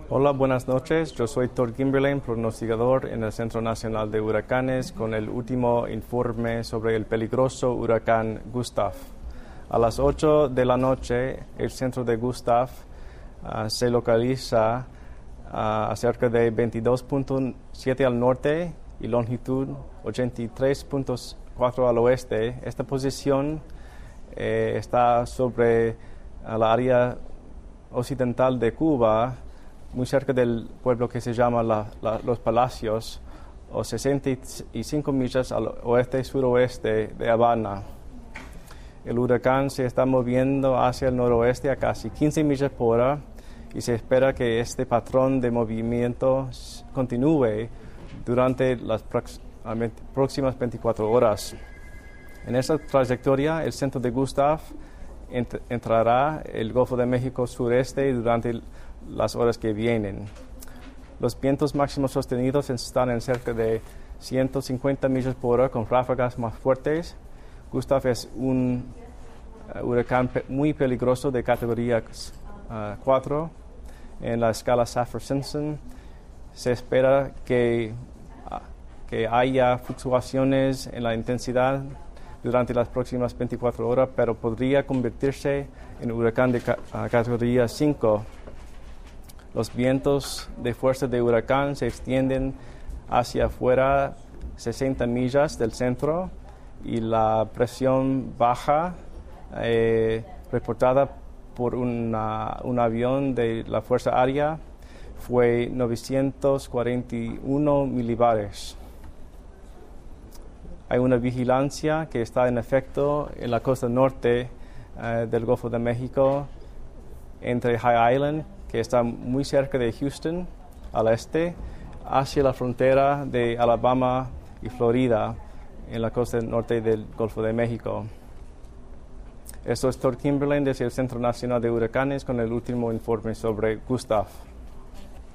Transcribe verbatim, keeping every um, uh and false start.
Hola, buenas noches. Yo soy Todd Kimberlin, pronosticador en el Centro Nacional de Huracanes, con el último informe sobre el peligroso huracán Gustav. A las ocho de la noche, el centro de Gustav uh, se localiza uh, a cerca de veintidós punto siete al norte y longitud ochenta y tres punto cuatro al oeste. Esta posición eh, está sobre uh, la área occidental de Cuba, muy cerca del pueblo que se llama la, la, Los Palacios, o sesenta y cinco millas al oeste-suroeste de Habana. El huracán se está moviendo hacia el noroeste a casi quince millas por hora y se espera que este patrón de movimiento continúe durante las próximas veinticuatro horas. En esta trayectoria, el centro de Gustav ent- entrará el Golfo de México sureste durante el las horas que vienen. Los vientos máximos sostenidos están en cerca de ciento cincuenta millas por hora con ráfagas más fuertes. Gustav es un uh, huracán pe- muy peligroso de categoría uh, cuatro en la escala Saffir-Simpson. Se espera que, uh, que haya fluctuaciones en la intensidad durante las próximas veinticuatro horas, pero podría convertirse en huracán de ca- uh, categoría cinco. Los vientos de fuerza de huracán se extienden hacia afuera sesenta millas del centro y la presión baja eh, reportada por una, un avión de la Fuerza Aérea fue novecientos cuarenta y uno milibares. Hay una vigilancia que está en efecto en la costa norte eh, del Golfo de México, entre High Island, que está muy cerca de Houston, al este, hacia la frontera de Alabama y Florida, en la costa norte del Golfo de México. Esto es Todd Kimberlin desde el Centro Nacional de Huracanes con el último informe sobre Gustav.